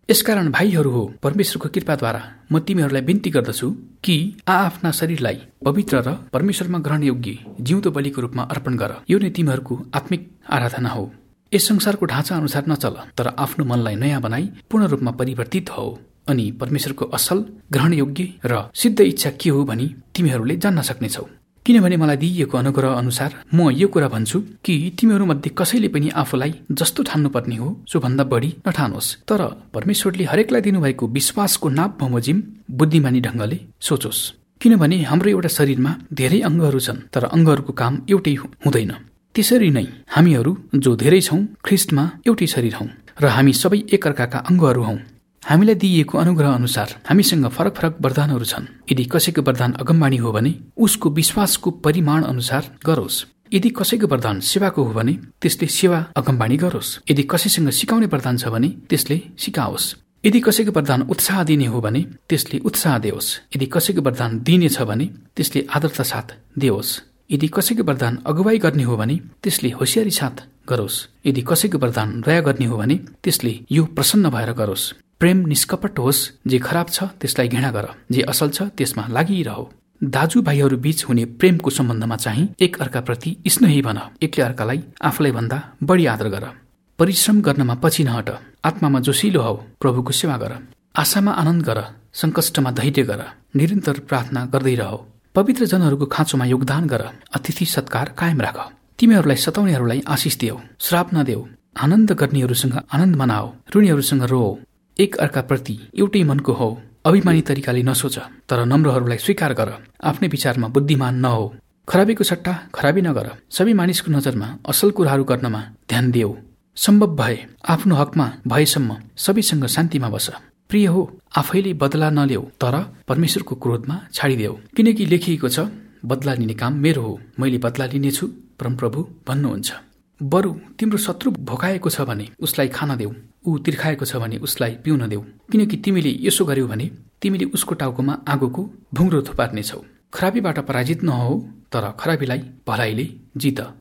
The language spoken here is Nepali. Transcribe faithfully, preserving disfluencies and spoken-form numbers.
यसकारण भाइहरू हो, परमेश्वरको कृपाद्वारा म तिमीहरूलाई बिन्ती गर्दछु कि आआफ्ना शरीरलाई पवित्र र परमेश्वरमा ग्रहण योग्य जिउँदो बलिको रूपमा अर्पण गर। यो नै तिमीहरूको आत्मिक आराधना हो। यस संसारको ढाँचा अनुसार नचल, तर आफ्नो मनलाई नयाँ बनाई पूर्ण रूपमा परिवर्तित हो अनि परमेश्वरको असल, ग्रहण योग्य र सिद्ध इच्छा के हो भनी तिमीहरूले जान्न सक्नेछौ। किनभने मलाई दिइएको अनुग्रह अनुसार म यो कुरा भन्छु कि तिमीहरूमध्ये कसैले पनि आफूलाई जस्तो ठान्नुपर्ने हो सोभन्दा बढी नठानोस्, तर परमेश्वरले हरेकलाई दिनुभएको विश्वासको नाप बमोजिम बुद्धिमानी ढङ्गले सोचोस्। किनभने हाम्रो एउटा शरीरमा धेरै अङ्गहरू छन्, तर अङ्गहरूको काम एउटै हुँदैन। त्यसरी नै हामीहरू जो धेरै छौं ख्रिस्टमा एउटै शरीर हौं र हामी सबै एकअर्काका अङ्गहरू हौं। हामीलाई दिइएको अनुग्रह अनुसार हामीसँग फरक फरक वरदानहरू छन्। यदि कसैको वरदान अगमवाणी हो भने उसको विश्वासको परिमाण अनुसार गरोस्। यदि कसैको वरदान सेवाको हो भने त्यसले सेवा अगमवाणी गरोस्। यदि कसैसँग सिकाउने वरदान छ भने त्यसले सिकाओस्। यदि कसैको वरदान उत्साह दिने हो भने त्यसले उत्साह देओस्। यदि कसैको वरदान दिने छ भने त्यसले आदरता साथ देओस्। यदि कसैको वरदान अगुवाई गर्ने हो भने त्यसले होशियारी साथ गरोस्। यदि कसैको वरदान दया गर्ने हो भने त्यसले यो प्रसन्न भएर गरोस्। प्रेम निष्कपट होस्। जे खराब छ त्यसलाई घृणा गर, जे असल छ त्यसमा लागिरहो। दाजुभाइहरू बीच हुने प्रेमको सम्बन्धमा चाहिँ एक अर्काप्रति स्नेही बन। एकले अर्कालाई आफूलाई भन्दा बढी आदर गर। परिश्रम गर्नमा पछि नहट। आत्मामा जोसिलो हौ। प्रभुको सेवा गर। आशामा आनन्द गर। संकष्टमा धैर्य गर। निरन्तर प्रार्थना गर्दै रह। पवित्र जनहरूको खाँचोमा योगदान गर। अतिथि सत्कार कायम राख। तिमीहरूलाई सताउनेहरूलाई आशिष देऊ, श्राप नदेऊ। आनन्द गर्नेहरूसँग आनन्द मनाऊ, ऋणीहरूसँग रो। एक अर्काप्रति एउटै मनको हो। अभिमानी तरिकाले नसोच, तर नम्रहरूलाई स्वीकार गर। आफ्नै विचारमा बुद्धिमान नहो। खराबीको सट्टा खराबी नगर। सबै मानिसको नजरमा असल कुराहरू गर्नमा ध्यान देऊ। सम्भव भए आफ्नो हकमा भएसम्म सबैसँग शान्तिमा बस। प्रिय हो, आफैले बदला नलेऊ, तर परमेश्वरको क्रोधमा छाडिदेऊ। किनकि लेखिएको छ, बदला लिने काम मेरो हो, मैले बदला लिनेछु, परमप्रभु भन्नुहुन्छ। बरु तिम्रो शत्रु भोकाएको छ भने उसलाई खान देऊ, ऊ तिर्खाएको छ भने उसलाई पिउन देऊ। किनकि तिमीले यसो गर्यौ भने तिमीले उसको टाउकोमा आगोको भुङ्रो थुपार्नेछौ। खराबीबाट पराजित नहो, तर खराबीलाई भलाइले जित।